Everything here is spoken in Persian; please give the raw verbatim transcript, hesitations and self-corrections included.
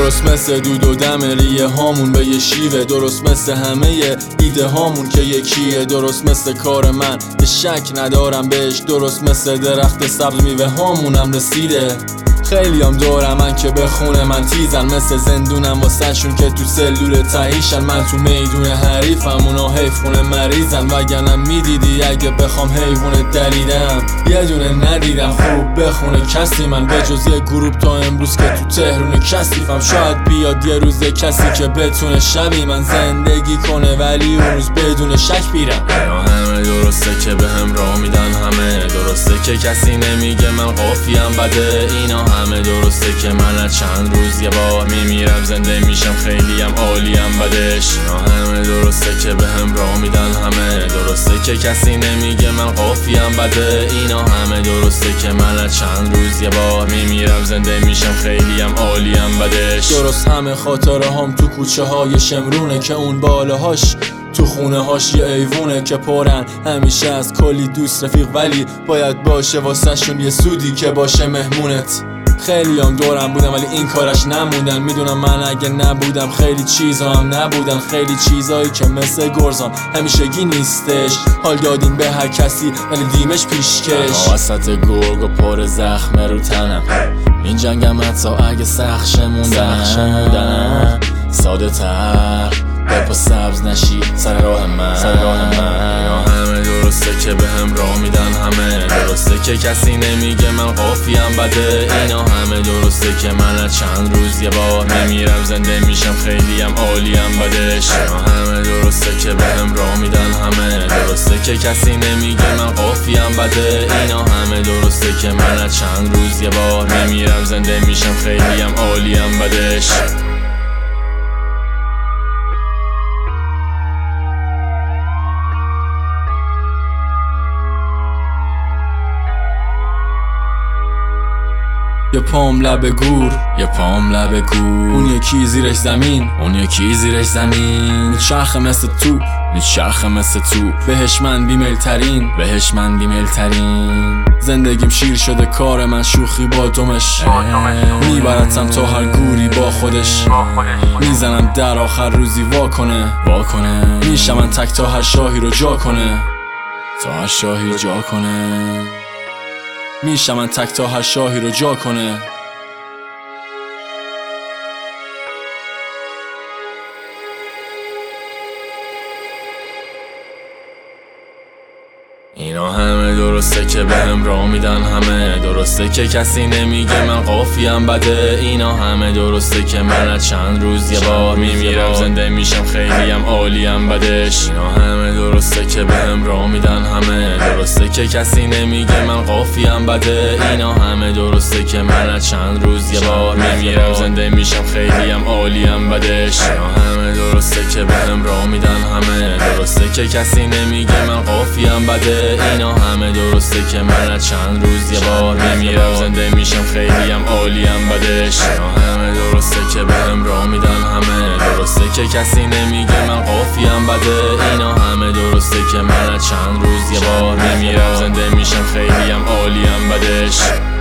درست مثل دود و دم ریه هامون به یه شیوه، درست مثل همه ایده هامون که یکیه، درست مثل کار من که شک ندارم بهش، درست مثل درخت سبز میوه هامونم رسیده. خیلی هم دارم من که به خونه من تیزن، مثل زندونم واسه شون که تو سلول تهیشن. من تو میدون حریفم اونا حیف خونه مریضن، وگرنه میدیدی اگه بخوام حیوانت دریدم. یه دونه ندیدم خوب بخونه کسی من، به جز یه گروپ تا امروز که تو تهرون کثیفم. شاید بیاد یه روز کسی که بتونه شبی من زندگی کنه، ولی اون روز بدون شک بیرم. اینا همه درسته که به هم راه میدن، همه درسته که کسی نمیگه من قافیم بده. اینا همه درسته که من از چند روز یه بار میمیرم، زنده میشم خیلیم عالیم بدش. اینا همه درسته که به هم راه میدن، همه درسته که کسی نمیگه من قافیم بده. اینا همه درسته که من از چند روز یه بار میمیرم، زنده میشم خیلیم عالیم بدش. درست همه خاطره هم تو کوچه های شمرونه، که اون بالاهاش تو خونه هاش یه ایوونه که پرن همیشه از کلی دوست رفیق، ولی باید باشه واسه شون یه سودی که باشه مهمونت. خیلی هم دورم بودم ولی این کارش نموندن، میدونم من اگه نبودم خیلی چیزا هم نبودن، خیلی چیزایی که مثل گرزان همیشگی نیستش. حال دادیم به هر کسی ولی دیمش پیشکش. وسط گرگ و پر زخم رو تنم، این جنگم حتی اگه سخت شموندن، ساده تر به پا سبز نشی سر راه من. اینا همه درسته که به هم راه میدن، همه درسته که کسی نمیگه من قافیم بده. اینا همه درسته که من از چند روز یه بار میمیرم، زنده میشم خیلیم عالیم بدش. اینا همه درسته که به هم راه میدن، همه درسته که کسی نمیگه من قافیم بده. اینا همه درسته که من از چند روز یه بار میمیرم، زنده میشم خیلیم عالیم بدش. یه پام لب گور، یه پام لب گور، اون یکی زیرش زمین، اون یکی زیرش زمین. چرخ مثل تو، چرخ مثل تو، بهش من بیمیل ترین، بهش من بیمیل ترین. زندگیم شیر شده کار من شوخی با دمش، میبرتم تا هر گوری با خودش، میزنم در آخر روزی وا کنه، وا کنه. میشم من تک تا هر شاهی رو جا کنه، تا هر شاهی جا کنه. میشم من تک تا هر شاهی رو جا کنه. اینا همه درسته که به هم راه میدن، همه درسته که کسی نمیگه من قافیم بده. اینا همه درسته که من از چند روز یه بار میمیرم، زنده میشم خیلیم عالیم بدش. اینا همه درسته که به هم راه میدن، همه درسته که کسی نمیگه من قافیم بده. اینا همه درسته که من از چند روز یه بار میمیرم، زنده میشم خیلیم عالیم بدش. اینا همه درسته که به هم راه میدن، همه درسته که کسی نمیگه من قافیم بده. اینا همه درسته که من از چند روز یه بار میمیرم، زنده میشم خیلیم عالیم بدش. اینا همه درسته که به هم راه میدن، همه درسته که کسی نمیگه من قافیم بده. اینا همه درسته که من از چند روز یه بار میمیرم، زنده میشم خیلیم عالیم بدش.